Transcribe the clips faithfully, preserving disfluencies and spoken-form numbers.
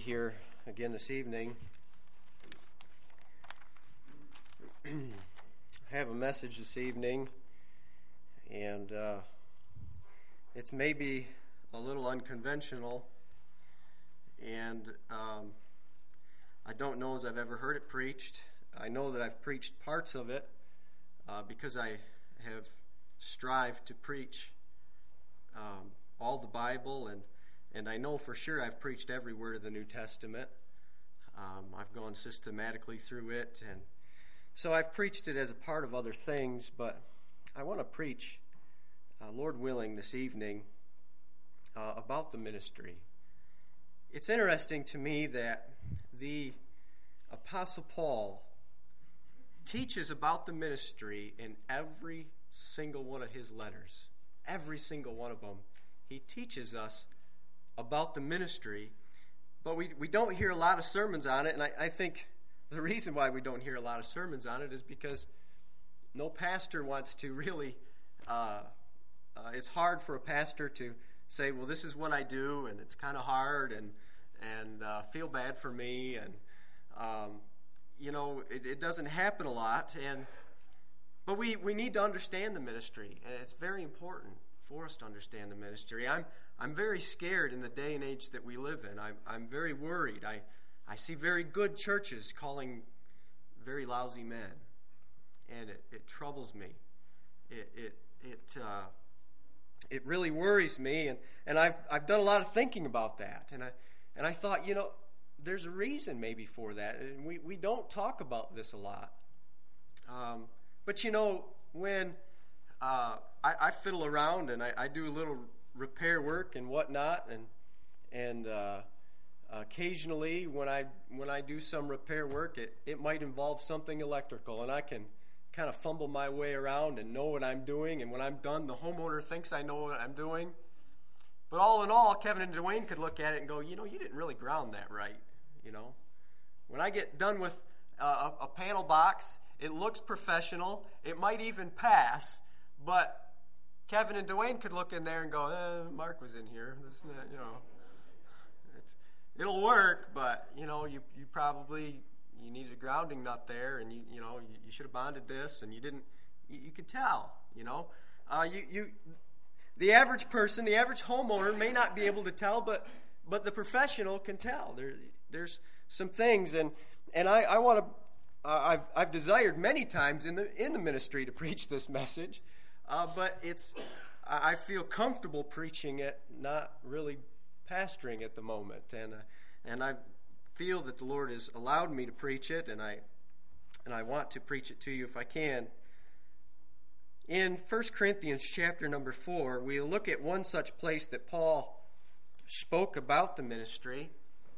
here again this evening. I have a message this evening, and uh, it's maybe a little unconventional, and um, I don't know as I've ever heard it preached. I know that I've preached parts of it uh, because I have strived to preach um, all the Bible, and And I know for sure I've preached every word of the New Testament. Um, I've gone systematically through it, and so I've preached it as a part of other things, but I want to preach, uh, Lord willing, this evening uh, about the ministry. It's interesting to me that the Apostle Paul teaches about the ministry in every single one of his letters. Every single one of them. He teaches us about the ministry, but we we don't hear a lot of sermons on it, and I, I think the reason why we don't hear a lot of sermons on it is because no pastor wants to really, uh, uh, it's hard for a pastor to say, well, this is what I do, and it's kind of hard, and and uh, feel bad for me, and um, you know, it, it doesn't happen a lot, and but we, we need to understand the ministry, and it's very important for us to understand the ministry. I'm I'm very scared in the day and age that we live in. I'm I'm very worried. I I see very good churches calling very lousy men, and it, it troubles me. It it it uh, it really worries me, and, and I've I've done a lot of thinking about that, and I and I thought, you know, there's a reason maybe for that, and we, we don't talk about this a lot. Um, but you know, when uh, I, I fiddle around and I, I do a little repair work and whatnot, and and uh, occasionally when I when I do some repair work, it, it might involve something electrical, and I can kind of fumble my way around and know what I'm doing, and when I'm done, the homeowner thinks I know what I'm doing. But all in all, Kevin and Dwayne could look at it and go, you know, you didn't really ground that right, you know. When I get done with uh, a, a panel box, it looks professional, it might even pass, but Kevin and Dwayne could look in there and go, eh, Mark was in here. This, you know, it's, it'll work, but you know, you you probably you needed a grounding nut there, and you you know you, you should have bonded this, and you didn't. You, you could tell, you know. Uh, you you the average person, the average homeowner may not be able to tell, but but the professional can tell. There there's some things, and and I I want to. Uh, I've I've desired many times in the in the ministry to preach this message. Uh, but it's, I feel comfortable preaching it, not really pastoring at the moment, and uh, and I feel that the Lord has allowed me to preach it, and I and I want to preach it to you if I can. In First Corinthians chapter number four, we look at one such place that Paul spoke about the ministry.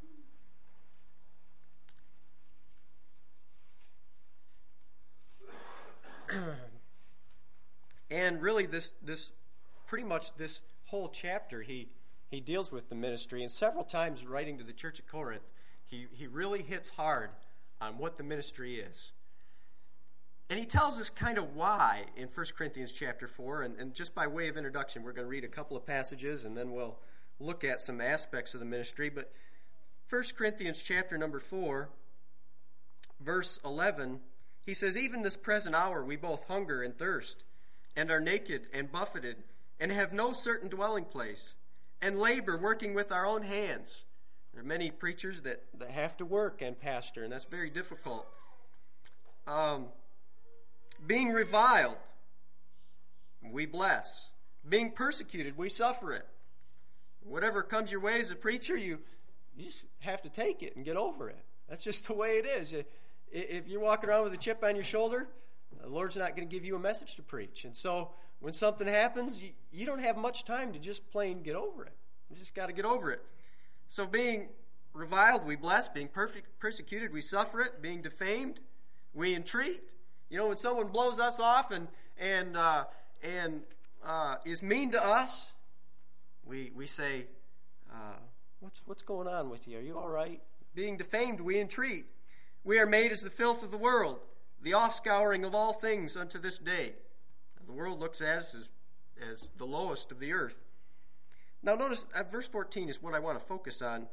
And really, this this pretty much this whole chapter, he he deals with the ministry, and several times writing to the church at Corinth, he he really hits hard on what the ministry is. And he tells us kind of why in First Corinthians chapter four, and, and just by way of introduction, we're going to read a couple of passages, and then we'll look at some aspects of the ministry. But First Corinthians chapter number four, verse eleven, he says, even this present hour we both hunger and thirst, and are naked and buffeted, and have no certain dwelling place, and labor working with our own hands. There are many preachers that, that have to work and pastor, and that's very difficult. Um, being reviled, we bless. Being persecuted, we suffer it. Whatever comes your way as a preacher, you, you just have to take it and get over it. That's just the way it is. If you're walking around with a chip on your shoulder, the Lord's not going to give you a message to preach. And so when something happens, you, you don't have much time to just plain get over it. You just got to get over it. So being reviled, we bless. Being perfect, persecuted, we suffer it. Being defamed, we entreat. You know, when someone blows us off and and uh, and uh, is mean to us, we we say, uh, what's what's going on with you? Are you all right? Being defamed, we entreat. We are made as the filth of the world, the offscouring of all things unto this day. The world looks at us as, as the lowest of the earth. Now notice, uh, verse fourteen is what I want to focus on.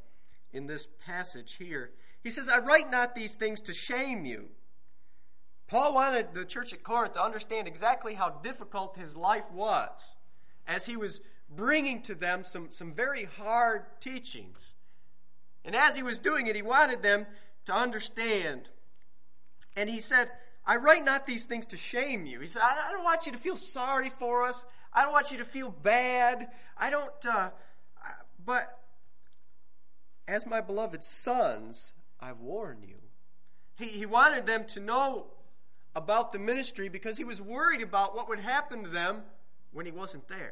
in this passage here. He says, I write not these things to shame you. Paul wanted the church at Corinth to understand exactly how difficult his life was as he was bringing to them some, some very hard teachings. And as he was doing it, he wanted them to understand. And he said, I write not these things to shame you. He said, I don't want you to feel sorry for us. I don't want you to feel bad. I don't, uh, but as my beloved sons, I warn you. He, he wanted them to know about the ministry because he was worried about what would happen to them when he wasn't there.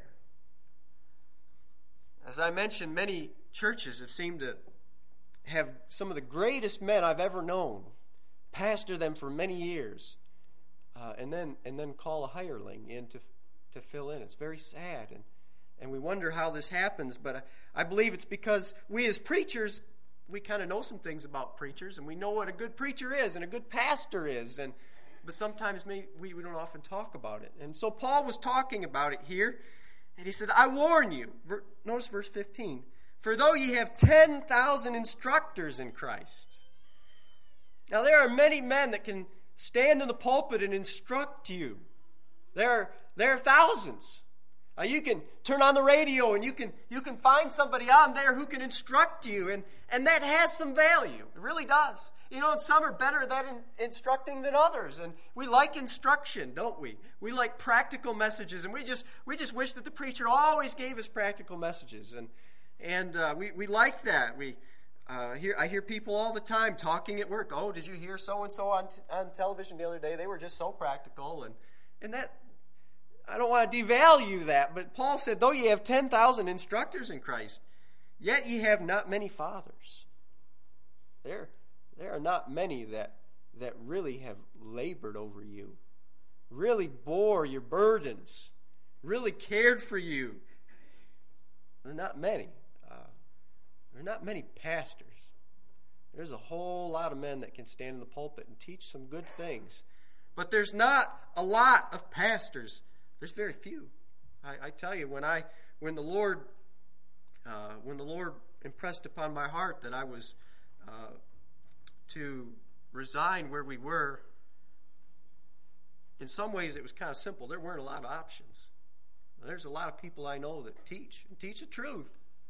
As I mentioned, many churches have seemed to have some of the greatest men I've ever known pastor them for many years, uh, and then and then call a hireling in to to fill in. It's very sad, and and we wonder how this happens. But I, I believe it's because we as preachers, we kind of know some things about preachers, and we know what a good preacher is and a good pastor is, and but sometimes we we don't often talk about it. And so Paul was talking about it here, and he said, "I warn you." Notice verse fifteen. For though ye have ten thousand instructors in Christ. Now there are many men that can stand in the pulpit and instruct you. There are, there are thousands. Uh, you can turn on the radio and you can you can find somebody on there who can instruct you, and, and that has some value. It really does. You know, and some are better at that in, instructing than others, and we like instruction, don't we? We like practical messages, and we just we just wish that the preacher always gave us practical messages, and and uh, we we like that. We uh, hear I hear people all the time talking at work. Oh, did you hear so and so on t- on television the other day? They were just so practical, and and that. I don't want to devalue that, but Paul said, though ye have ten thousand instructors in Christ, yet ye have not many fathers. There, there are not many that, that really have labored over you, really bore your burdens, really cared for you. There are not many. Uh, there are not many pastors. There's a whole lot of men that can stand in the pulpit and teach some good things. But there's not a lot of pastors. There's very few. I, I tell you, when I, when the Lord, uh, when the Lord impressed upon my heart that I was uh, to resign where we were, in some ways it was kind of simple. There weren't a lot of options. There's a lot of people I know that teach and teach the truth,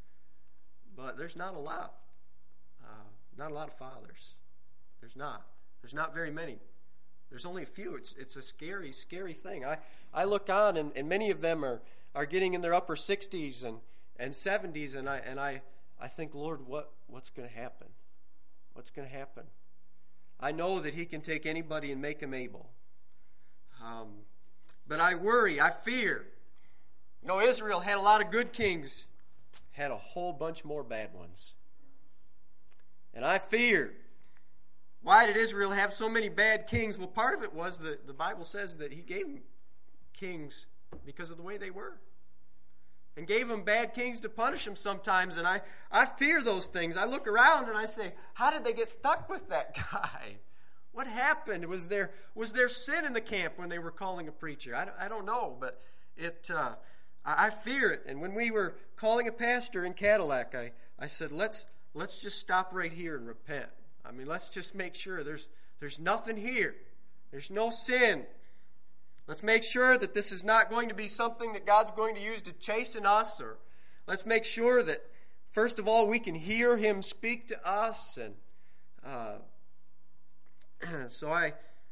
but there's not a lot. Uh, not a lot of fathers. There's not. There's not very many. There's only a few. It's it's a scary, scary thing. I, I look on, and, and many of them are, are getting in their upper sixties and, and seventies, and I and I, I think, Lord, what, what's going to happen? What's going to happen? I know that He can take anybody and make them able. Um, but I worry, I fear. You know, Israel had a lot of good kings, had a whole bunch more bad ones. And I fear. Why did Israel have so many bad kings? Well, part of it was that the Bible says that He gave them kings because of the way they were. And gave them bad kings to punish them sometimes. And I, I fear those things. I look around and I say, how did they get stuck with that guy? What happened? Was there was there sin in the camp when they were calling a preacher? I, I don't know, but it uh, I, I fear it. And when we were calling a pastor in Cadillac, I, I said, let's let's just stop right here and repent. I mean, let's just make sure there's there's nothing here. There's no sin. Let's make sure that this is not going to be something that God's going to use to chasten us. Or let's make sure that, first of all, we can hear Him speak to us. And uh, so I,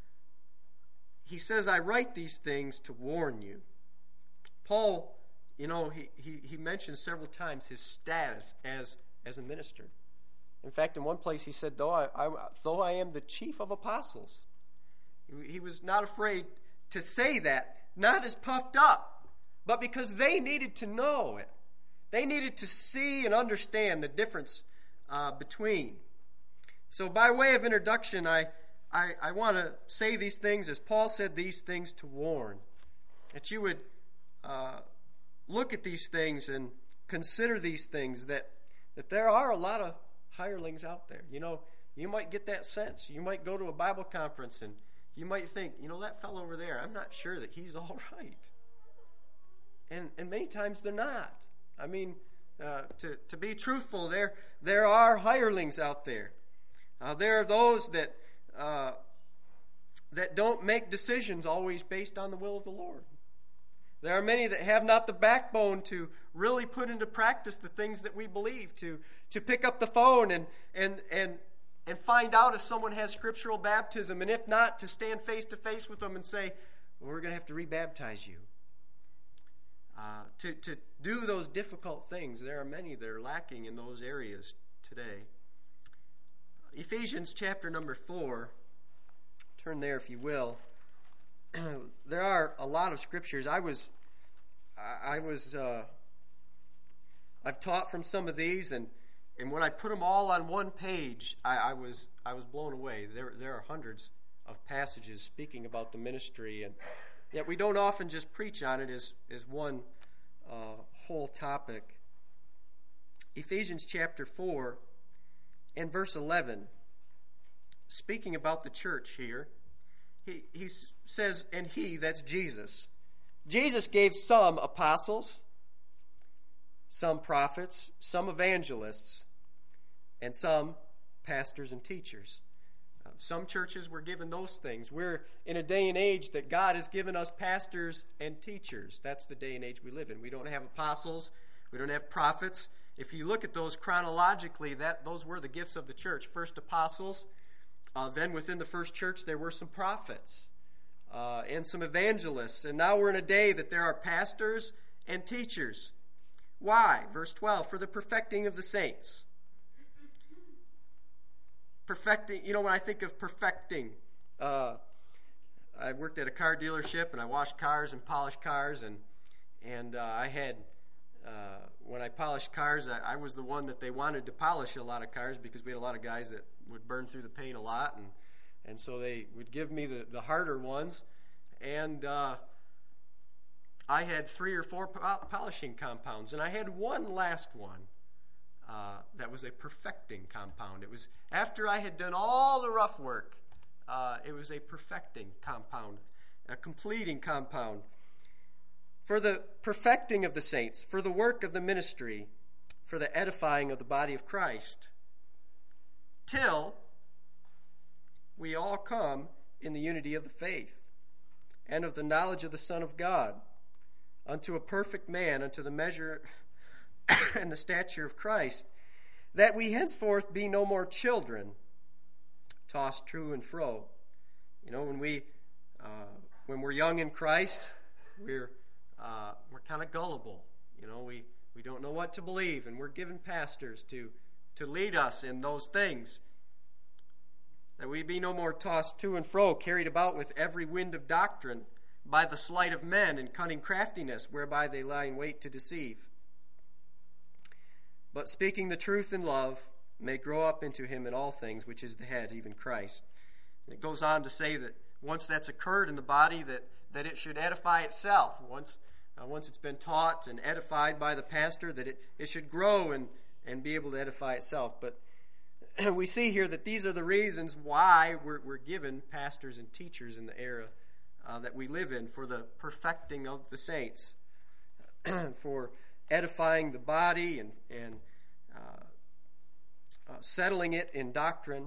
he says, I write these things to warn you. Paul, you know, he, he, he mentions several times his status as, as a minister. In fact, in one place he said, though I, I, though I am the chief of apostles. He, he was not afraid to say that, not as puffed up, but because they needed to know it. They needed to see and understand the difference uh, between. So by way of introduction, I, I, I want to say these things as Paul said these things to warn. That you would uh, look at these things and consider these things, that, that there are a lot of hirelings out there. You know, you might get that sense. You might go to a Bible conference and you might think, you know, that fellow over there, I'm not sure that he's all right. And and many times they're not. I mean, uh, to, to be truthful, there, there are hirelings out there. Uh, there are those that, uh, that don't make decisions always based on the will of the Lord. There are many that have not the backbone to really put into practice the things that we believe, to, to pick up the phone and, and, and, and find out if someone has scriptural baptism, and if not, to stand face to face with them and say, well, we're going to have to rebaptize you. Uh, to, to do those difficult things, there are many that are lacking in those areas today. Ephesians chapter number four, turn there if you will. There are a lot of scriptures. I was, I was, uh, I've taught from some of these, and, and when I put them all on one page, I, I was, I was blown away. There, there are hundreds of passages speaking about the ministry, and yet we don't often just preach on it as, as one uh, whole topic. Ephesians chapter four and verse eleven, speaking about the church here. He, he says, and he, that's Jesus. Jesus gave some apostles, some prophets, some evangelists, and some pastors and teachers. Uh, some churches were given those things. We're in a day and age that God has given us pastors and teachers. That's the day and age we live in. We don't have apostles. We don't have prophets. If you look at those chronologically, that those were the gifts of the church. First apostles. Uh, then within the first church, there were some prophets uh, and some evangelists. And now we're in a day that there are pastors and teachers. Why? Verse twelve, for the perfecting of the saints. Perfecting, you know, when I think of perfecting, uh, I worked at a car dealership, and I washed cars and polished cars, and, and uh, I had... Uh, when I polished cars, I, I was the one that they wanted to polish a lot of cars because we had a lot of guys that would burn through the paint a lot, and and so they would give me the, the harder ones, and uh, I had three or four po- polishing compounds, and I had one last one uh, that was a perfecting compound. It was after I had done all the rough work, uh, it was a perfecting compound, a completing compound. For the perfecting of the saints, for the work of the ministry, for the edifying of the body of Christ, till we all come in the unity of the faith and of the knowledge of the Son of God, unto a perfect man, unto the measure and the stature of Christ, that we henceforth be no more children, tossed to and fro. You know, when we uh, when we're young in Christ, we're Uh, we're kind of gullible. You know, we, we don't know what to believe, and we're given pastors to, to lead us in those things. That we be no more tossed to and fro, carried about with every wind of doctrine, by the sleight of men and cunning craftiness, whereby they lie in wait to deceive. But speaking the truth in love, may grow up into him in all things, which is the head, even Christ. And it goes on to say that once that's occurred in the body, that, that it should edify itself. Once Uh, once it's been taught and edified by the pastor, that it, it should grow and, and be able to edify itself. But we see here that these are the reasons why we're, we're given pastors and teachers in the era uh, that we live in, for the perfecting of the saints, for edifying the body and, and uh, uh, settling it in doctrine.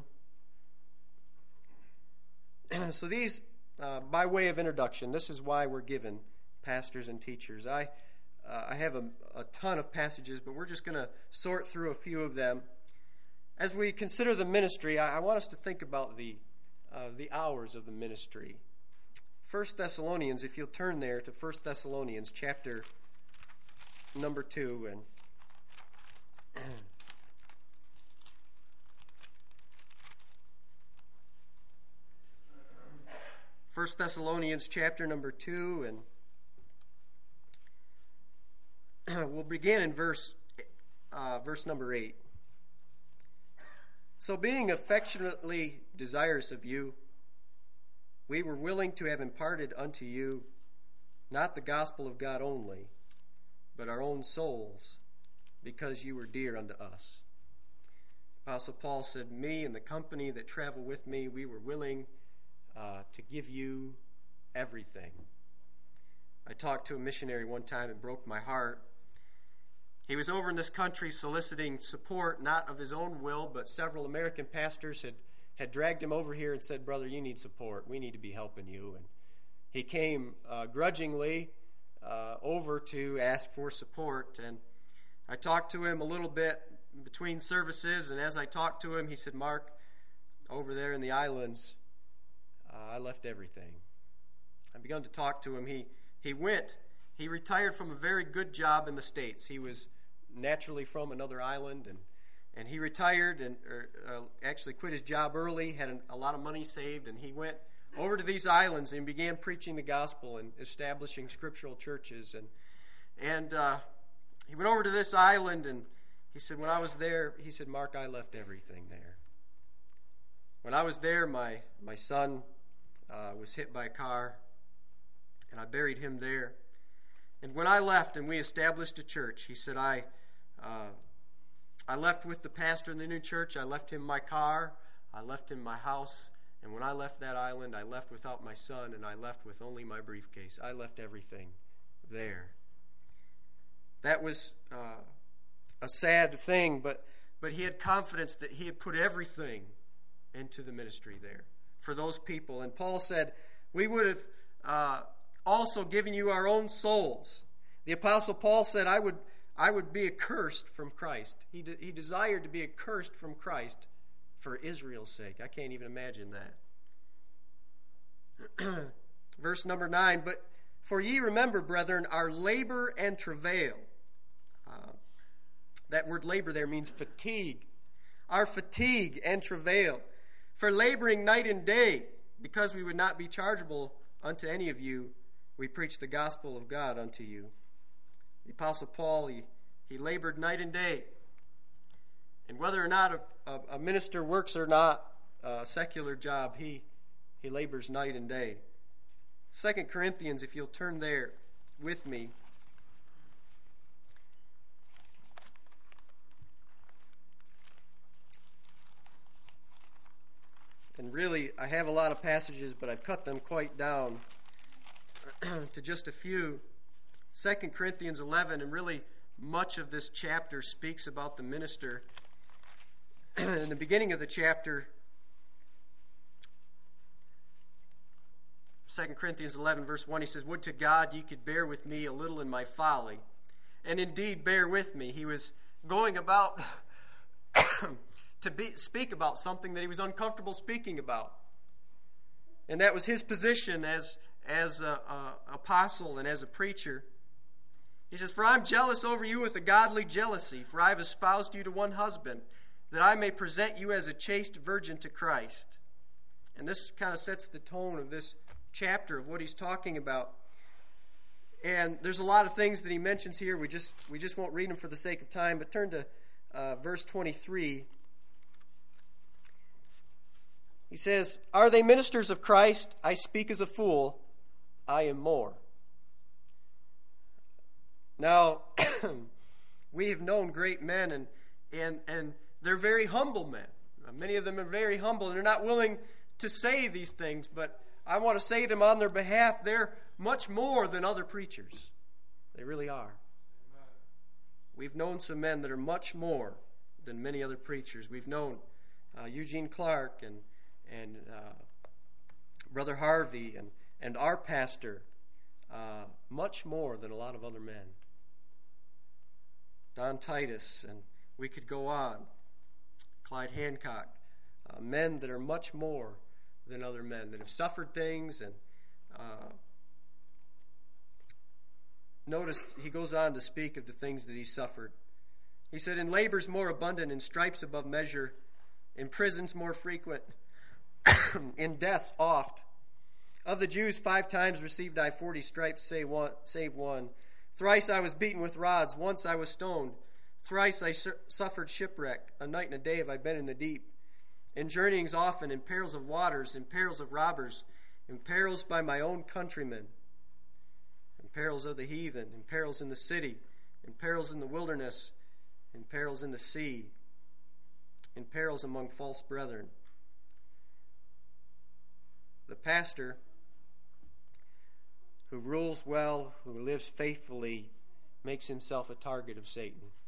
So these, uh, by way of introduction, this is why we're given pastors and teachers. I uh, I have a, a ton of passages, but we're just going to sort through a few of them. As we consider the ministry, I, I want us to think about the uh, the hours of the ministry. First Thessalonians, if you'll turn there to First Thessalonians chapter number two, and First Thessalonians chapter number two, and we'll begin in verse uh, verse number eight. So being affectionately desirous of you, we were willing to have imparted unto you not the gospel of God only, but our own souls, because you were dear unto us. Apostle Paul said, me and the company that travel with me, we were willing uh, to give you everything. I talked to a missionary one time and broke my heart. He was over in this country soliciting support, not of his own will, but several American pastors had, had dragged him over here and said, "Brother, you need support. We need to be helping you." And he came uh, grudgingly uh, over to ask for support. And I talked to him a little bit between services, and as I talked to him, he said, "Mark, over there in the islands, uh, I left everything." I began to talk to him. He he went. He retired from a very good job in the States. He was naturally from another island, and, and he retired and or, uh, actually quit his job early, had an, a lot of money saved, and he went over to these islands and began preaching the gospel and establishing scriptural churches. And and uh, he went over to this island, and he said, when I was there, he said, "Mark, I left everything there. When I was there, my, my son uh, was hit by a car, and I buried him there. And when I left and we established a church," he said, I uh, I left with the pastor in the new church. I left him my car. I left him my house. And when I left that island, I left without my son, and I left with only my briefcase. I left everything there." That was uh, a sad thing, but, but he had confidence that he had put everything into the ministry there for those people. And Paul said, "We would have uh, also given you our own souls." The Apostle Paul said, I would I would be accursed from Christ. He, de- he desired to be accursed from Christ for Israel's sake. I can't even imagine that. Verse number nine, "But for ye remember, brethren, our labor and travail." Uh, that word labor there means fatigue. "Our fatigue and travail, for laboring night and day, because we would not be chargeable unto any of you, we preach the gospel of God unto you." The Apostle Paul, he, he labored night and day. And whether or not a, a, a minister works or not, a secular job, he, he labors night and day. Second Corinthians, if you'll turn there with me. And really, I have a lot of passages, but I've cut them quite down to just a few. Second Corinthians eleven, and really much of this chapter speaks about the minister. In the beginning of the chapter, Second Corinthians eleven, verse one, he says, "Would to God ye could bear with me a little in my folly." And indeed, bear with me. He was going about to be, speak about something that he was uncomfortable speaking about. And that was his position as, as an apostle and as a preacher. He says, "For I am jealous over you with a godly jealousy, for I have espoused you to one husband, that I may present you as a chaste virgin to Christ." And this kind of sets the tone of this chapter of what he's talking about. And there's a lot of things that he mentions here. We just we just won't read them for the sake of time, but turn to uh, verse twenty-three. He says, "Are they ministers of Christ? I speak as a fool. I am more." Now, we have known great men, and and and they're very humble men. Many of them are very humble, and they're not willing to say these things, but I want to say them on their behalf. They're much more than other preachers. They really are. Amen. We've known some men that are much more than many other preachers. We've known uh, Eugene Clark and and uh, Brother Harvey and, and our pastor, uh, much more than a lot of other men. Don Titus, and we could go on. Clyde Hancock, uh, men that are much more than other men, that have suffered things. And uh, notice he goes on to speak of the things that he suffered. He said, "In labors more abundant, in stripes above measure, in prisons more frequent, in deaths oft. Of the Jews five times received I forty stripes, save one. Save one. Thrice I was beaten with rods, once I was stoned. Thrice I sur- suffered shipwreck, a night and a day have I been in the deep. In journeyings often, in perils of waters, in perils of robbers, in perils by my own countrymen, in perils of the heathen, in perils in the city, in perils in the wilderness, in perils in the sea, in perils among false brethren." The pastor who rules well, who lives faithfully, makes himself a target of Satan.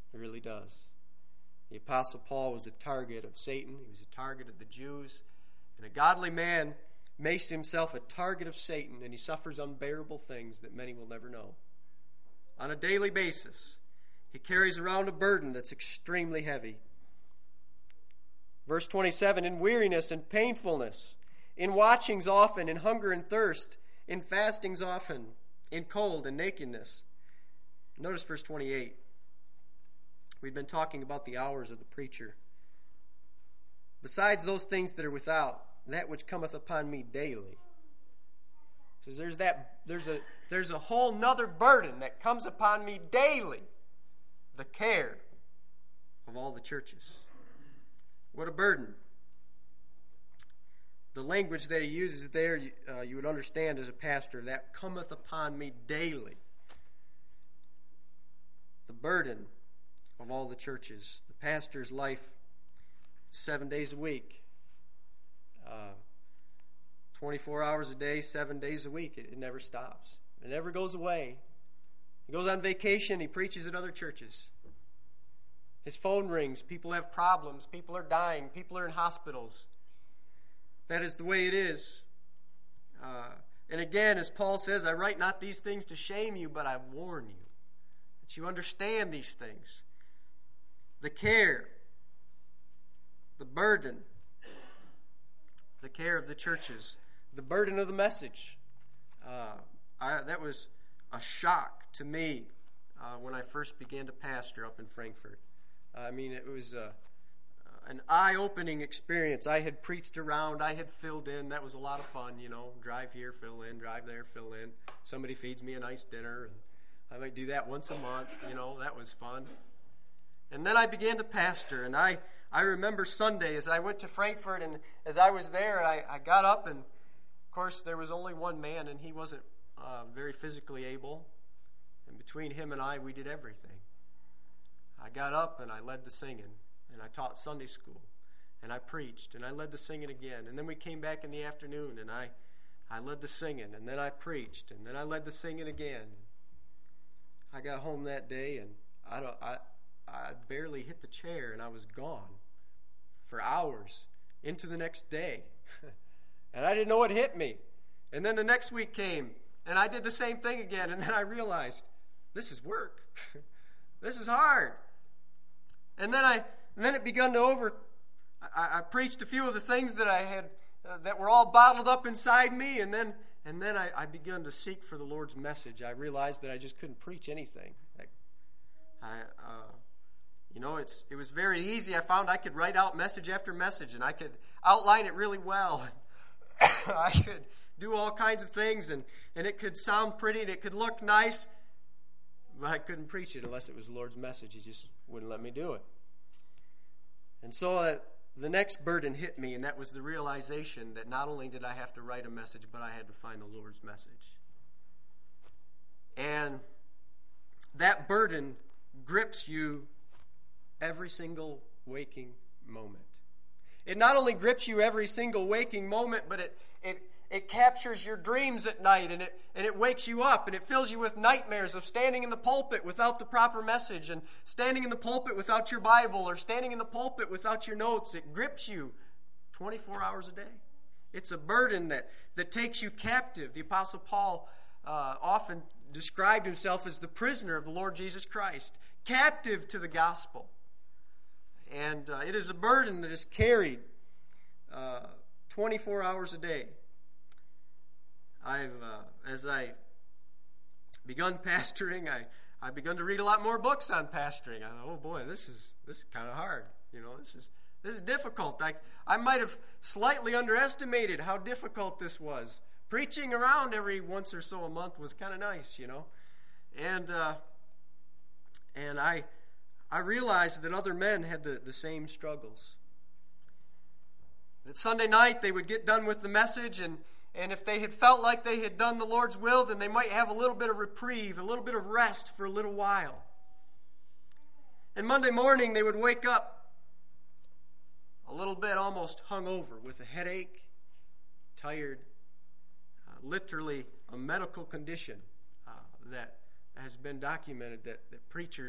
It really does. The Apostle Paul was a target of Satan. He was a target of the Jews. And a godly man makes himself a target of Satan, and he suffers unbearable things that many will never know. On a daily basis, he carries around a burden that's extremely heavy. Verse twenty-seven, in weariness and painfulness, in watchings often, in hunger and thirst, in fastings often, in cold and nakedness. Notice verse twenty-eight. We've been talking about the hours of the preacher. Besides those things that are without, that which cometh upon me daily. So there's that there's a there's a whole nother burden that comes upon me daily. The care of all the churches. What a burden. The language that he uses there, uh, you would understand as a pastor, that cometh upon me daily. The burden of all the churches. The pastor's life, seven days a week. Uh, twenty-four hours a day, seven days a week. It, it never stops. It never goes away. He goes on vacation, he preaches at other churches. His phone rings, people have problems, people are dying, people are in hospitals. That is the way it is. Uh, and again, as Paul says, I write not these things to shame you, but I warn you that you understand these things. The care, the burden, the care of the churches, the burden of the message. Uh, I, that was a shock to me uh, when I first began to pastor up in Frankfurt. I mean, it was uh, an eye-opening experience. I had preached around. I had filled in. That was a lot of fun, you know. Drive here, fill in. Drive there, fill in. Somebody feeds me a nice dinner. And I might do that once a month, you know. That was fun. And then I began to pastor. And I, I remember Sunday as I went to Frankfurt, and as I was there, I, I got up, and, of course, there was only one man, and he wasn't uh, very physically able. And between him and I, we did everything. I got up and I led the singing, and I taught Sunday school, and I preached, and I led the singing again. And then we came back in the afternoon, and I, I led the singing, and then I preached, and then I led the singing again. I got home that day, and I don't, I, I barely hit the chair, and I was gone for hours into the next day, and I didn't know what hit me. And then the next week came, and I did the same thing again, and then I realized this is work. This is hard. And then I, and then it begun to over. I, I preached a few of the things that I had, uh, that were all bottled up inside me, and then, and then I, I began to seek for the Lord's message. I realized that I just couldn't preach anything. Like, I, uh, you know, it's it was very easy. I found I could write out message after message, and I could outline it really well. I could do all kinds of things, and, and it could sound pretty, and it could look nice. But I couldn't preach it unless it was the Lord's message. He just wouldn't let me do it. And so uh, the next burden hit me, and that was the realization that not only did I have to write a message, but I had to find the Lord's message. And that burden grips you every single waking moment. It not only grips you every single waking moment, but it it It captures your dreams at night, and it and it wakes you up, and it fills you with nightmares of standing in the pulpit without the proper message, and standing in the pulpit without your Bible, or standing in the pulpit without your notes. It grips you twenty-four hours a day. It's a burden that, that takes you captive. The Apostle Paul uh, often described himself as the prisoner of the Lord Jesus Christ, captive to the gospel. And uh, it is a burden that is carried uh, twenty-four hours a day. I've, uh, as I begun pastoring, I I begun to read a lot more books on pastoring. I thought, oh boy, this is this is kind of hard. You know, this is this is difficult. I I might have slightly underestimated how difficult this was. Preaching around every once or so a month was kind of nice, you know, and uh, and I I realized that other men had the, the same struggles. That Sunday night they would get done with the message, and And if they had felt like they had done the Lord's will, then they might have a little bit of reprieve, a little bit of rest for a little while. And Monday morning, they would wake up a little bit almost hungover with a headache, tired, uh, literally a medical condition uh, that has been documented that, that preachers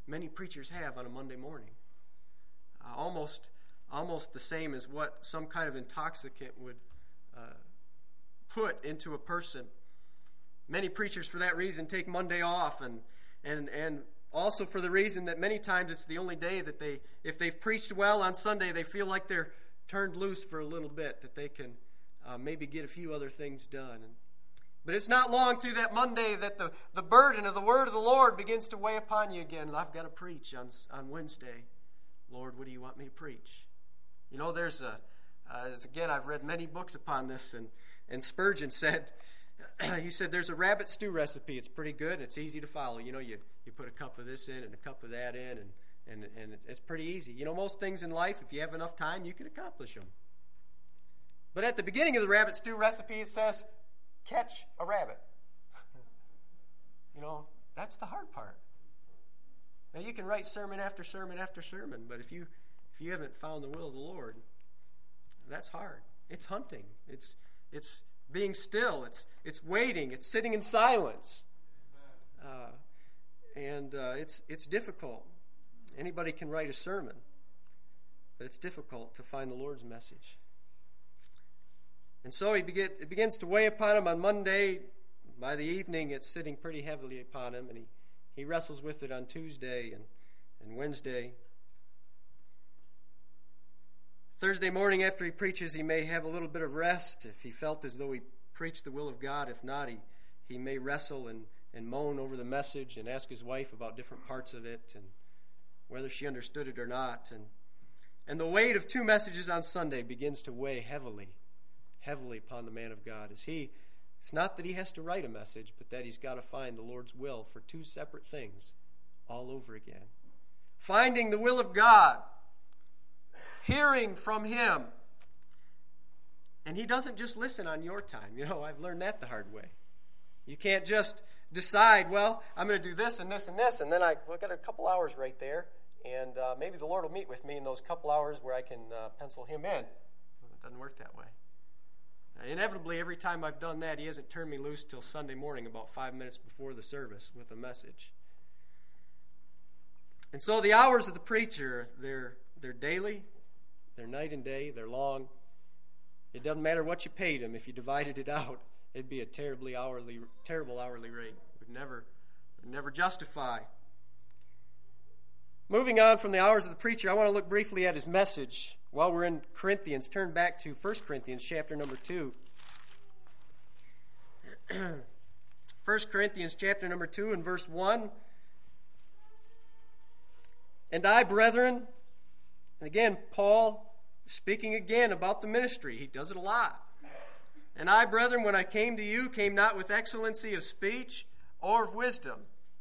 many preachers have on a Monday morning. Uh, almost, almost the same as what some kind of intoxicant would uh, put into a person. Many preachers, for that reason, take Monday off, and and and also for the reason that many times it's the only day that they, if they've preached well on Sunday, they feel like they're turned loose for a little bit, that they can uh, maybe get a few other things done. And, but it's not long through that Monday that the, the burden of the word of the Lord begins to weigh upon you again. I've got to preach on on Wednesday. Lord, what do you want me to preach? You know, there's a, uh, as again, I've read many books upon this, and, and Spurgeon said, he said, there's a rabbit stew recipe. It's pretty good. It's easy to follow. You know, you, you put a cup of this in and a cup of that in, and, and, and it's pretty easy. You know, most things in life, if you have enough time, you can accomplish them. But at the beginning of the rabbit stew recipe, it says, catch a rabbit. You know, that's the hard part. Now, you can write sermon after sermon after sermon, but if you if you haven't found the will of the Lord, that's hard. It's hunting. It's it's being still. It's it's waiting. It's sitting in silence. Uh, and uh, it's it's difficult. Anybody can write a sermon, but it's difficult to find the Lord's message. And so he begin, it begins to weigh upon him on Monday. By the evening, it's sitting pretty heavily upon him, and he, he wrestles with it on Tuesday and, and Wednesday. Thursday morning after he preaches, he may have a little bit of rest if he felt as though he preached the will of God. If not, he, he may wrestle and, and moan over the message and ask his wife about different parts of it and whether she understood it or not. And, and the weight of two messages on Sunday begins to weigh heavily, heavily upon the man of God. As he, it's not that he has to write a message, but that he's got to find the Lord's will for two separate things all over again. Finding the will of God, hearing from Him. And He doesn't just listen on your time. You know, I've learned that the hard way. You can't just decide, well, I'm going to do this and this and this, and then I well, got a couple hours right there, and uh, maybe the Lord will meet with me in those couple hours where I can uh, pencil Him in. It doesn't work that way. Uh, inevitably, every time I've done that, He hasn't turned me loose till Sunday morning, about five minutes before the service, with a message. And so the hours of the preacher, they're they're daily, they're night and day, they're long. It doesn't matter what you paid him. If you divided it out, it'd be a terribly hourly, terrible hourly rate. It would never, would never justify. Moving on from the hours of the preacher, I want to look briefly at his message. While we're in Corinthians, turn back to First Corinthians chapter number two. First Corinthians chapter number two and verse one. And I, brethren, and again, Paul speaking again about the ministry. He does it a lot. And I, brethren, when I came to you, came not with excellency of speech or of wisdom.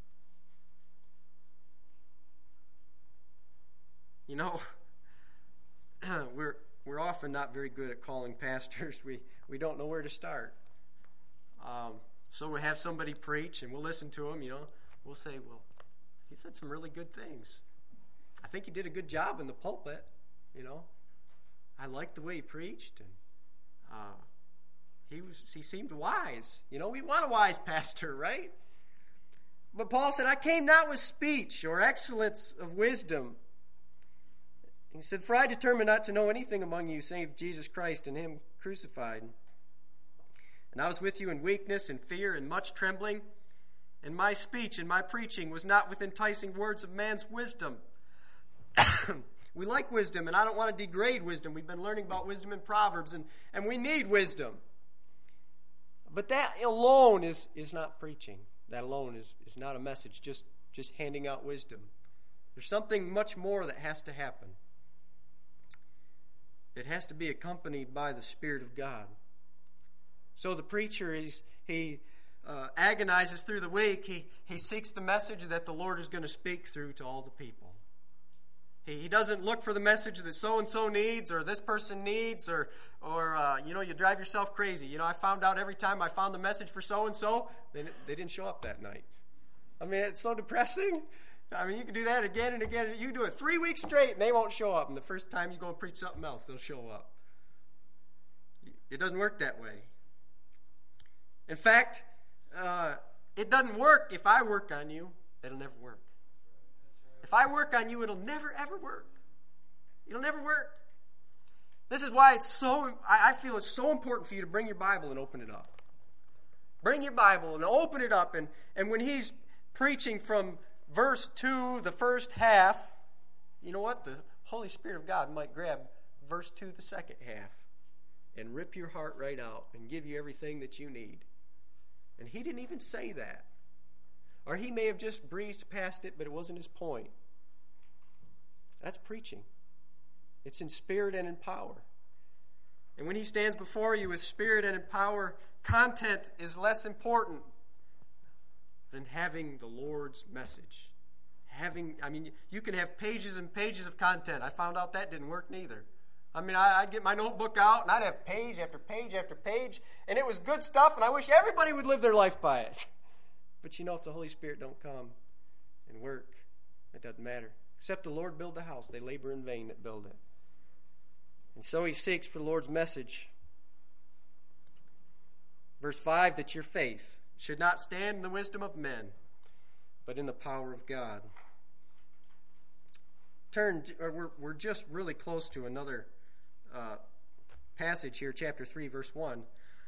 You know, we're we're often not very good at calling pastors. We we don't know where to start. Um, so we have somebody preach, and we'll listen to him. You know, we'll say, "Well, he said some really good things. I think he did a good job in the pulpit." You know, I liked the way he preached, and uh, he was he seemed wise. You know, we want a wise pastor, right? But Paul said, "I came not with speech or excellence of wisdom." He said, "For I determined not to know anything among you save Jesus Christ and Him crucified. And I was with you in weakness and fear and much trembling. And my speech and my preaching was not with enticing words of man's wisdom." We like wisdom, and I don't want to degrade wisdom. We've been learning about wisdom in Proverbs, and, and we need wisdom. But that alone is, is not preaching. That alone is, is not a message, just, just handing out wisdom. There's something much more that has to happen. It has to be accompanied by the Spirit of God. So the preacher, is he uh, agonizes through the week. He, he seeks the message that the Lord is going to speak through to all the people. He, he doesn't look for the message that so-and-so needs or this person needs or, or uh, you know, you drive yourself crazy. You know, I found out every time I found the message for so-and-so, they, they didn't show up that night. I mean, it's so depressing. I mean, you can do that again and again. You do it three weeks straight, and they won't show up. And the first time you go and preach something else, they'll show up. It doesn't work that way. In fact, uh, it doesn't work if I work on you. It'll never work. If I work on you, it'll never, ever work. It'll never work. This is why it's so, I feel it's so important for you to bring your Bible and open it up. Bring your Bible and open it up. And, and when he's preaching from verse two, the first half, you know what? The Holy Spirit of God might grab verse two, the second half, and rip your heart right out and give you everything that you need. And he didn't even say that. Or he may have just breezed past it, but it wasn't his point. That's preaching. It's in spirit and in power. And when he stands before you with spirit and in power, content is less important than having the Lord's message. Having, I mean, you can have pages and pages of content. I found out that didn't work neither. I mean, I, I'd get my notebook out, and I'd have page after page after page, and it was good stuff, and I wish everybody would live their life by it. But you know, if the Holy Spirit don't come and work, it doesn't matter. Except the Lord build the house, they labor in vain that build it. And so he seeks for the Lord's message. Verse five, that your faith should not stand in the wisdom of men, but in the power of God. Turn, or we're, we're just really close to another uh, passage here, chapter three, verse one.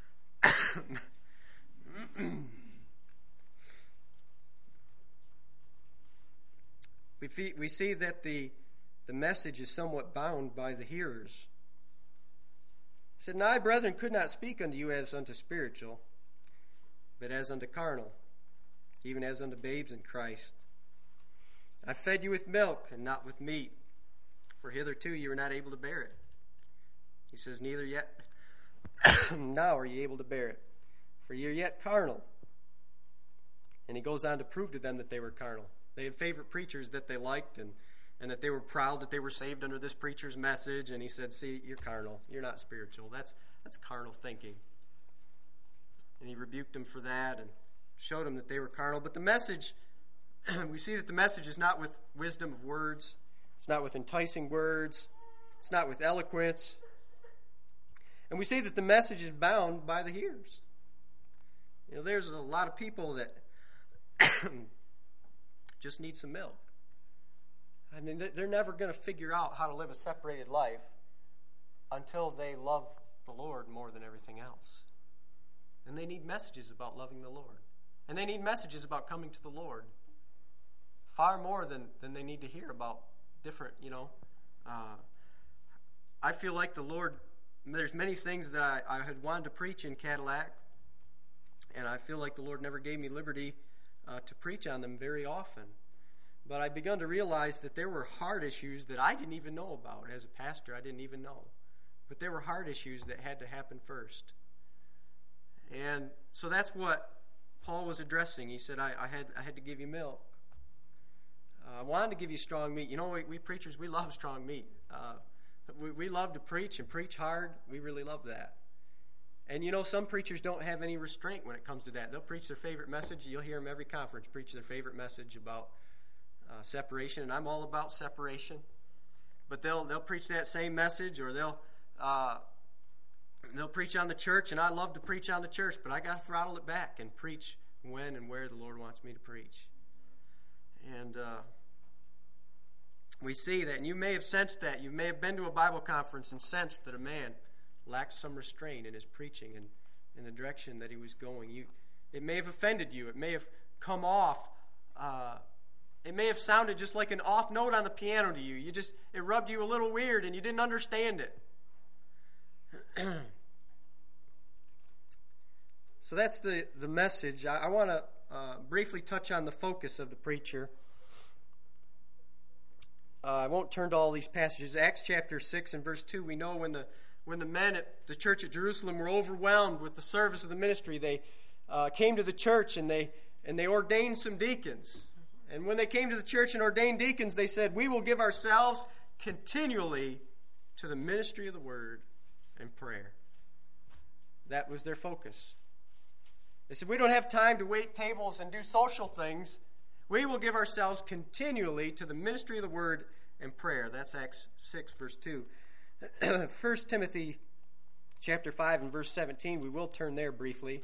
we, we see that the, the message is somewhat bound by the hearers. He said, "And I, brethren, could not speak unto you as unto spiritual, but as unto carnal, even as unto babes in Christ. I fed you with milk and not with meat, for hitherto you were not able to bear it." He says, "Neither yet now are ye able to bear it, for ye are yet carnal." And he goes on to prove to them that they were carnal. They had favorite preachers that they liked, and, and that they were proud that they were saved under this preacher's message. And he said, "See, you're carnal. You're not spiritual. That's that's carnal thinking." And he rebuked them for that and showed them that they were carnal. But the message, we see that the message is not with wisdom of words. It's not with enticing words. It's not with eloquence. And we see that the message is bound by the hearers. You know, there's a lot of people that just need some milk. I mean, they're never going to figure out how to live a separated life until they love the Lord more than everything else. And they need messages about loving the Lord. And they need messages about coming to the Lord. Far more than, than they need to hear about different, you know. Uh, I feel like the Lord, there's many things that I, I had wanted to preach in Cadillac. And I feel like the Lord never gave me liberty uh, to preach on them very often. But I begun to realize that there were hard issues that I didn't even know about. As a pastor, I didn't even know. But there were hard issues that had to happen first. And so that's what Paul was addressing. He said, I, I had I had to give you milk. Uh, I wanted to give you strong meat. You know, we, we preachers, we love strong meat. Uh, we, we love to preach and preach hard. We really love that. And you know, some preachers don't have any restraint when it comes to that. They'll preach their favorite message. You'll hear them every conference preach their favorite message about uh, separation. And I'm all about separation. But they'll they'll preach that same message, or they'll uh, they'll preach on the church. And I love to preach on the church, but I got to throttle it back and preach when and where the Lord wants me to preach. And uh, we see that, and you may have sensed that. You may have been to a Bible conference and sensed that a man lacked some restraint in his preaching and in the direction that he was going. You, it may have offended you. It may have come off. Uh, it may have sounded just like an off note on the piano to you. You just it rubbed you a little weird, and you didn't understand it. So that's the, the message. I, I want to uh, briefly touch on the focus of the preacher. Uh, I won't turn to all these passages. Acts chapter six and verse two, we know when the when the men at the church at Jerusalem were overwhelmed with the service of the ministry, they uh, came to the church and they and they ordained some deacons. And when they came to the church and ordained deacons, they said, "We will give ourselves continually to the ministry of the word and prayer." That was their focus. They said, "We don't have time to wait tables and do social things. We will give ourselves continually to the ministry of the word and prayer." That's Acts six, verse two. First Timothy chapter five and verse seventeen, we will turn there briefly.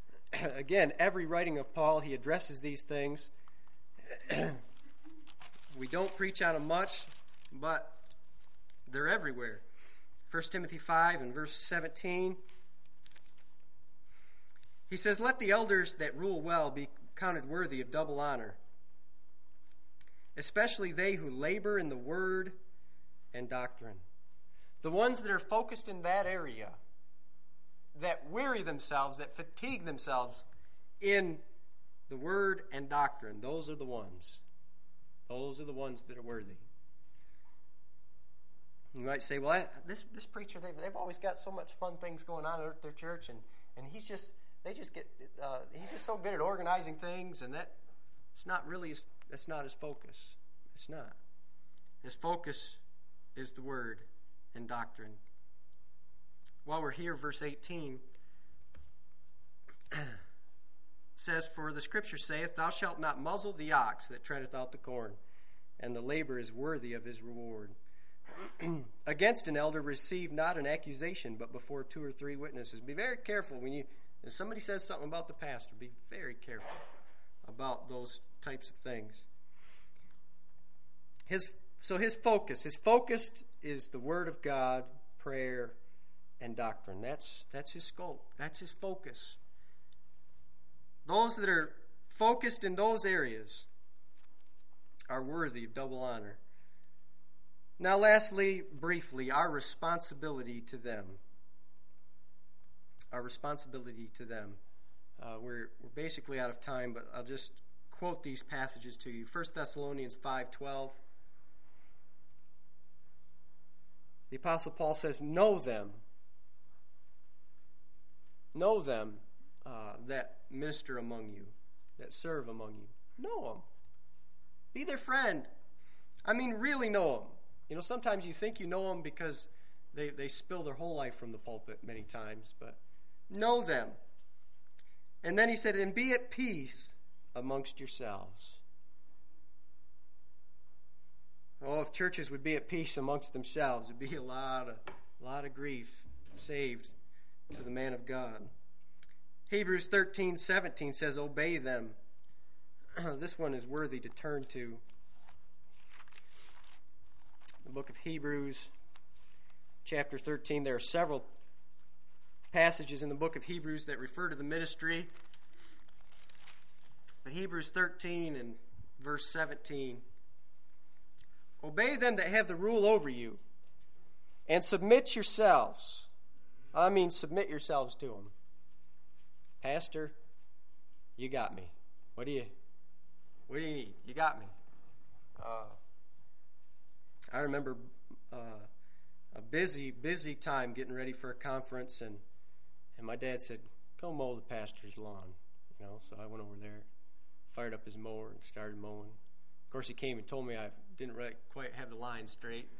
Again, every writing of Paul, he addresses these things. We don't preach on them much, but they're everywhere. First Timothy five and verse seventeen. He says, "Let the elders that rule well be counted worthy of double honor, especially they who labor in the word and doctrine." The ones that are focused in that area, that weary themselves, that fatigue themselves in the word and doctrine, those are the ones. Those are the ones that are worthy. You might say, well, I, this this preacher, they've, they've always got so much fun things going on at their church, and, and he's just, they just get, uh, he's just so good at organizing things, and that, it's not really, his, that's not his focus. It's not. His focus is the word and doctrine. While we're here, verse eighteen says, "For the scripture saith, Thou shalt not muzzle the ox that treadeth out the corn, and the labor is worthy of his reward. Against an elder receive not an accusation, but before two or three witnesses." Be very careful when you, if somebody says something about the pastor, be very careful about those types of things. His so his focus, his focus is the Word of God, prayer, and doctrine. That's that's his scope. That's his focus. Those that are focused in those areas are worthy of double honor. Now, lastly, briefly, our responsibility to them. Our responsibility to them. Uh, we're, we're basically out of time, but I'll just quote these passages to you. First Thessalonians five twelve. The Apostle Paul says, "Know them. Know them uh, that minister among you, that serve among you." Know them. Be their friend. I mean, really know them. You know, sometimes you think you know them because they, they spill their whole life from the pulpit many times, but know them. And then he said, "And be at peace amongst yourselves." Oh, if churches would be at peace amongst themselves, it'd be a lot of, a lot of grief saved to the man of God. Hebrews thirteen seventeen says, "Obey them." This one is worthy to turn to. The book of Hebrews, chapter thirteen. There are several passages in the book of Hebrews that refer to the ministry. But Hebrews thirteen and verse seventeen. "Obey them that have the rule over you, and submit yourselves." I mean, submit yourselves to them. Pastor, you got me. What do you, what do you need? You got me. Uh, I remember uh, a busy, busy time getting ready for a conference, and and my dad said, "Go mow the pastor's lawn." You know, so I went over there, fired up his mower, and started mowing. Of course, he came and told me I didn't right, quite have the line straight.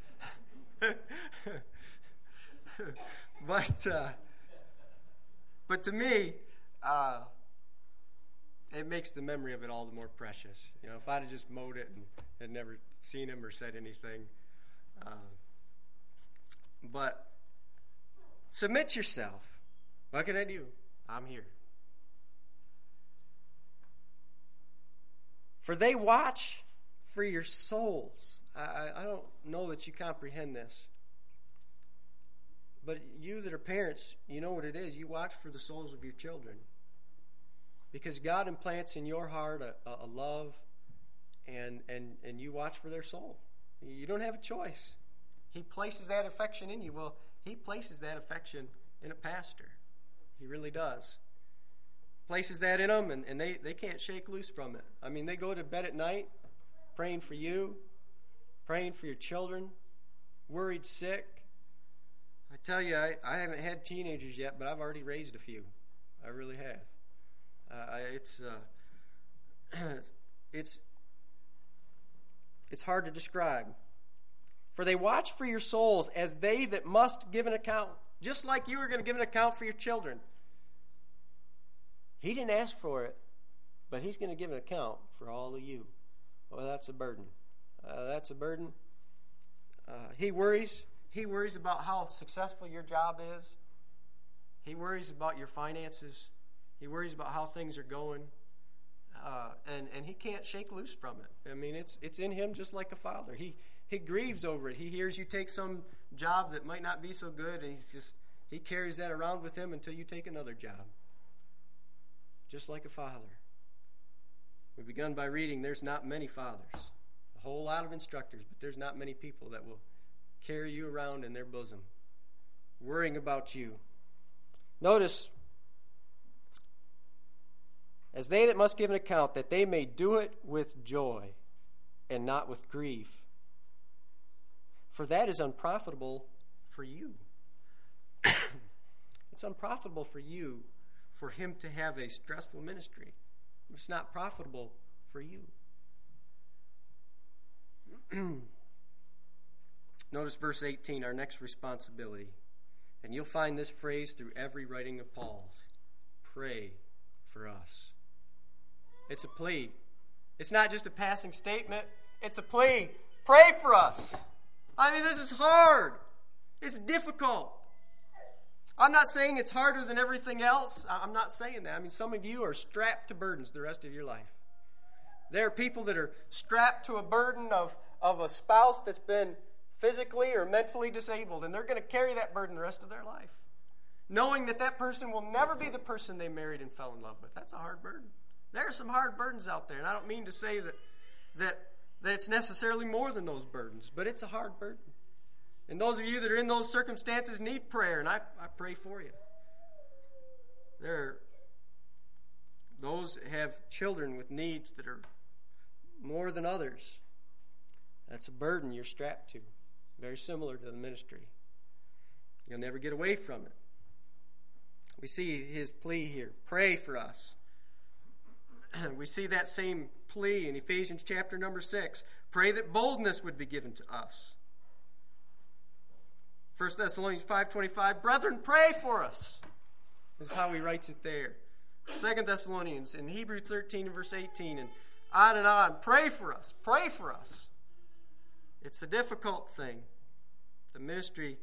but uh, but to me, uh, it makes the memory of it all the more precious. You know, if I'd have just mowed it and had never seen him or said anything. Uh, but submit yourself. What can I do? I'm here. "For they watch for your souls." I, I, I don't know that you comprehend this. But you that are parents, you know what it is. You watch for the souls of your children. Because God implants in your heart a, a, a love, and, and, and you watch for their soul. You don't have a choice. He places that affection in you. Well, he places that affection in a pastor. He really does. Places that in them, and, and they, they can't shake loose from it. I mean, they go to bed at night praying for you, praying for your children, worried sick. I tell you, I, I haven't had teenagers yet, but I've already raised a few. I really have. Uh, it's uh, it's it's hard to describe. "For they watch for your souls as they that must give an account," just like you are going to give an account for your children. He didn't ask for it, but he's going to give an account for all of you. Well, that's a burden. Uh, that's a burden. Uh, he worries. He worries about how successful your job is. He worries about your finances. He worries about how things are going. uh, and and he can't shake loose from it. I mean, it's it's in him just like a father. He he grieves over it. He hears you take some job that might not be so good, and he's just he carries that around with him until you take another job. Just like a father. We've begun by reading, there's not many fathers. A whole lot of instructors, but there's not many people that will carry you around in their bosom, worrying about you. Notice, as they that must give an account, that they may do it with joy and not with grief. For that is unprofitable for you. It's unprofitable for you for him to have a stressful ministry. It's not profitable for you. Notice verse eighteen, our next responsibility. And you'll find this phrase through every writing of Paul's. Pray for us. It's a plea. It's not just a passing statement. It's a plea. Pray for us. I mean, this is hard. It's difficult. I'm not saying it's harder than everything else. I'm not saying that. I mean, some of you are strapped to burdens the rest of your life. There are people that are strapped to a burden of, of a spouse that's been physically or mentally disabled, and they're going to carry that burden the rest of their life, knowing that that person will never be the person they married and fell in love with. That's a hard burden. There are some hard burdens out there, and I don't mean to say that that, that it's necessarily more than those burdens, but it's a hard burden. And those of you that are in those circumstances need prayer, and I, I pray for you. There are those that have children with needs that are more than others. That's a burden you're strapped to. Very similar to the ministry. You'll never get away from it. We see his plea here. Pray for us. We see that same plea in Ephesians chapter number six. Pray that boldness would be given to us. First Thessalonians five twenty-five, brethren, pray for us. This is how he writes it there. Second Thessalonians in Hebrews thirteen and verse eighteen, and on and on. Pray for us. Pray for us. It's a difficult thing. The ministry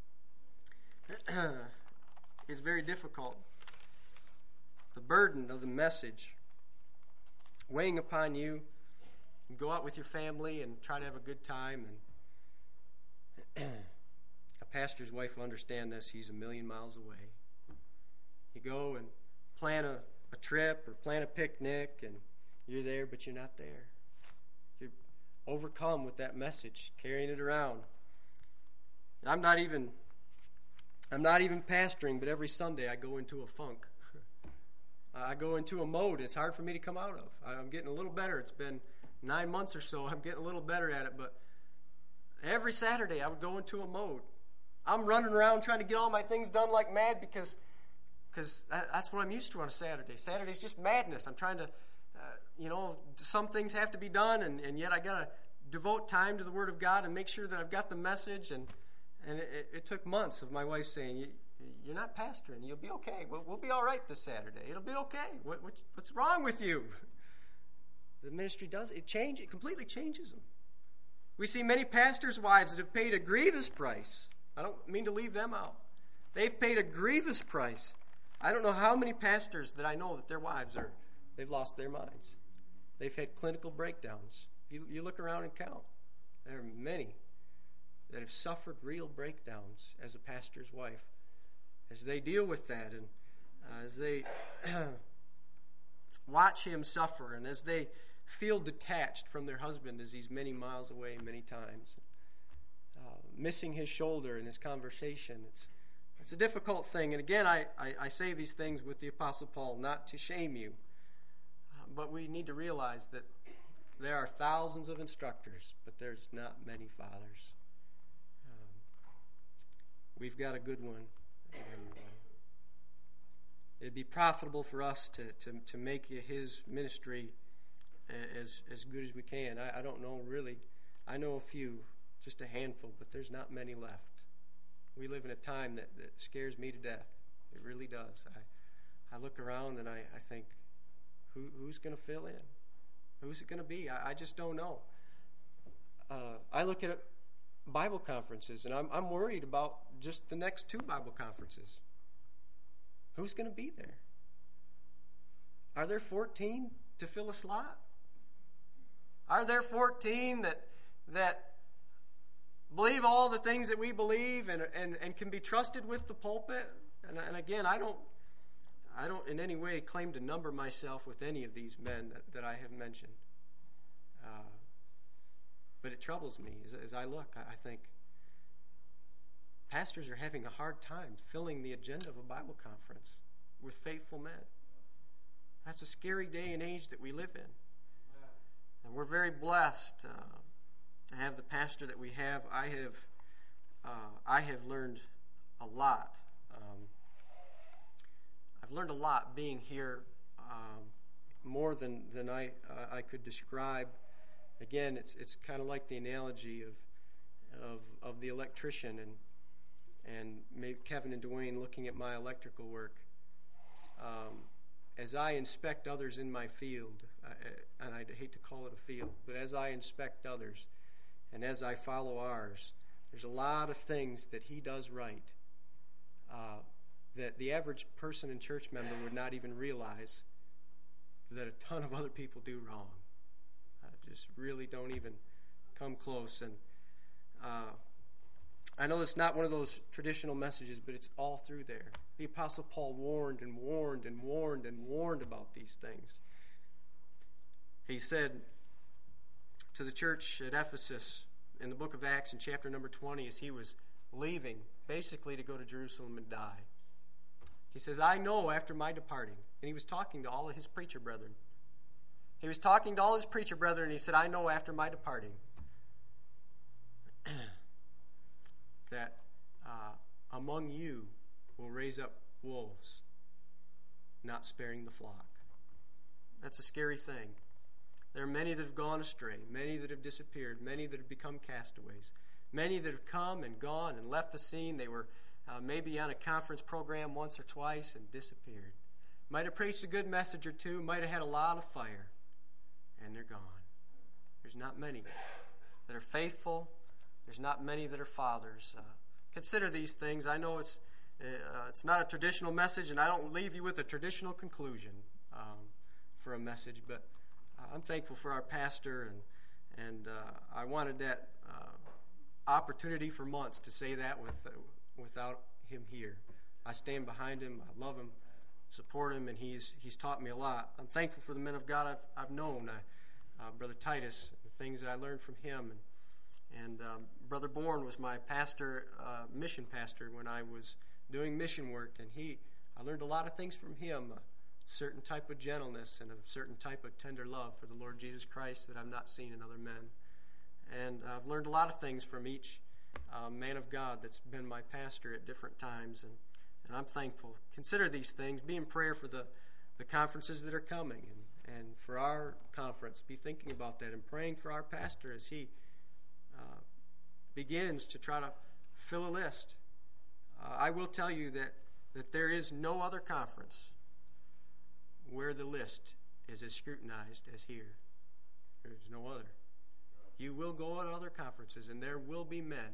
is very difficult. The burden of the message weighing upon you. You go out with your family and try to have a good time. And a pastor's wife will understand this. He's a million miles away. You go and plan a, a trip or plan a picnic, and you're there, but you're not there. You're overcome with that message, carrying it around. And I'm not even, I'm not even pastoring, but every Sunday I go into a funk. I go into a mode it's hard for me to come out of. I'm getting a little better. It's been nine months or so. I'm getting a little better at it, but every Saturday I would go into a mode. I'm running around trying to get all my things done like mad because because that's what I'm used to on a Saturday. Saturday's just madness. I'm trying to, uh, you know, some things have to be done, and, and yet I got to devote time to the Word of God and make sure that I've got the message. And and it, it took months of my wife saying, you're not pastoring. You'll be okay. We'll, we'll be all right this Saturday. It'll be okay. What, what, what's wrong with you? The ministry does it. Change it completely changes them. We see many pastors' wives that have paid a grievous price. I don't mean to leave them out. They've paid a grievous price. I don't know how many pastors that I know that their wives are, they've lost their minds. They've had clinical breakdowns. You, you look around and count. There are many that have suffered real breakdowns as a pastor's wife. As they deal with that, and uh, as they watch him suffer, and as they feel detached from their husband as he's many miles away many times, uh, missing his shoulder in his conversation, it's it's a difficult thing. And again, I, I, I say these things with the Apostle Paul, not to shame you, uh, but we need to realize that there are thousands of instructors, but there's not many fathers. Um, we've got a good one. And uh, it'd be profitable for us to, to, to make his ministry as as good as we can. I, I don't know really. I know a few, just a handful, but there's not many left. We live in a time that, that scares me to death. It really does. I I look around and I, I think, who who's going to fill in? Who's it going to be? I, I just don't know. Uh, I look at it. Bible conferences, and I'm I'm worried about just the next two Bible conferences. Who's going to be there? Are there fourteen to fill a slot? Are there fourteen that that believe all the things that we believe and and, and can be trusted with the pulpit? And, and again, I don't I don't in any way claim to number myself with any of these men that, that I have mentioned. Uh, but it troubles me as, as I look. I, I think pastors are having a hard time filling the agenda of a Bible conference with faithful men. That's a scary day and age that we live in. And we're very blessed uh, to have the pastor that we have. I have uh, I have learned a lot. Um, I've learned a lot being here, um, more than than I uh, I could describe. Again, it's it's kind of like the analogy of of of the electrician and and maybe Kevin and Dwayne looking at my electrical work. Um, as I inspect others in my field, I, and I hate to call it a field, but as I inspect others and as I follow ours, there's a lot of things that he does right uh, that the average person and church member would not even realize that a ton of other people do wrong. Uh, just really don't even come close. And uh, I know it's not one of those traditional messages, but it's all through there. The Apostle Paul warned and warned and warned and warned about these things. He said to the church at Ephesus in the book of Acts in chapter number twenty, as he was leaving, basically to go to Jerusalem and die. He says, I know after my departing, and he was talking to all of his preacher brethren. He was talking to all his preacher brethren, and he said, I know after my departing that uh, among you will raise up wolves, not sparing the flock. That's a scary thing. There are many that have gone astray, many that have disappeared, many that have become castaways, many that have come and gone and left the scene. They were uh, maybe on a conference program once or twice and disappeared. Might have preached a good message or two, might have had a lot of fire, and they're gone. There's not many that are faithful. There's not many that are fathers. Uh, consider these things. I know it's uh, it's not a traditional message, and I don't leave you with a traditional conclusion um, for a message, but uh, I'm thankful for our pastor, and and uh, I wanted that uh, opportunity for months to say that with uh, without him here. I stand behind him. I love him, support him, and he's he's taught me a lot. I'm thankful for the men of God I've I've known. I, uh, Brother Titus, the things that I learned from him, and And um, Brother Bourne was my pastor, uh, mission pastor, when I was doing mission work. And he, I learned a lot of things from him, a certain type of gentleness and a certain type of tender love for the Lord Jesus Christ that I've not seen in other men. And I've learned a lot of things from each uh, man of God that's been my pastor at different times. And, and I'm thankful. Consider these things. Be in prayer for the, the conferences that are coming. And, and for our conference, be thinking about that and praying for our pastor as he Uh, begins to try to fill a list. Uh, I will tell you that, that there is no other conference where the list is as scrutinized as here. There is no other. You will go to other conferences, and there will be men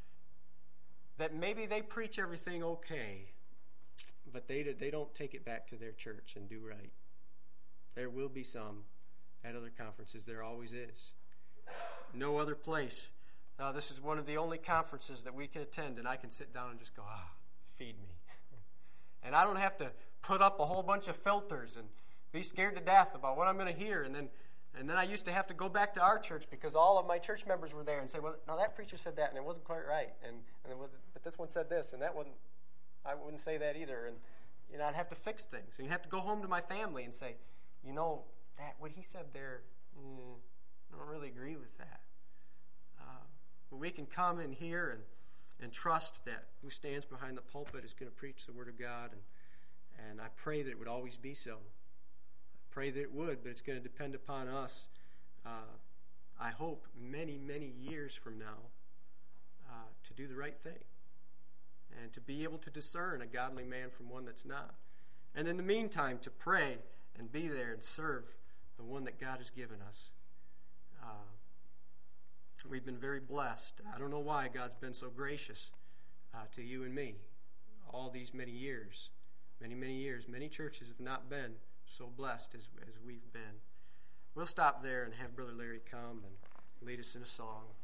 that maybe they preach everything okay, but they they don't take it back to their church and do right. There will be some at other conferences. There always is. No other place. Uh, this is one of the only conferences that we can attend, and I can sit down and just go, ah, feed me. And I don't have to put up a whole bunch of filters and be scared to death about what I'm going to hear. And then and then I used to have to go back to our church because all of my church members were there and say, well, now that preacher said that, and it wasn't quite right. And, and it was, but this one said this, and that one, I wouldn't say that either. And you know, I'd have to fix things. And you have to go home to my family and say, you know, that what he said there, mm, I don't really agree with that. Uh, but we can come in here and, and trust that who stands behind the pulpit is going to preach the Word of God. And, and I pray that it would always be so. I pray that it would, but it's going to depend upon us, uh, I hope, many, many years from now, uh, to do the right thing. And to be able to discern a godly man from one that's not. And in the meantime, to pray and be there and serve the one that God has given us. Uh, we've been very blessed. I don't know why God's been so gracious uh, to you and me all these many years. Many, many years. Many churches have not been so blessed as, as we've been. we'll stop there and have Brother Larry come and lead us in a song.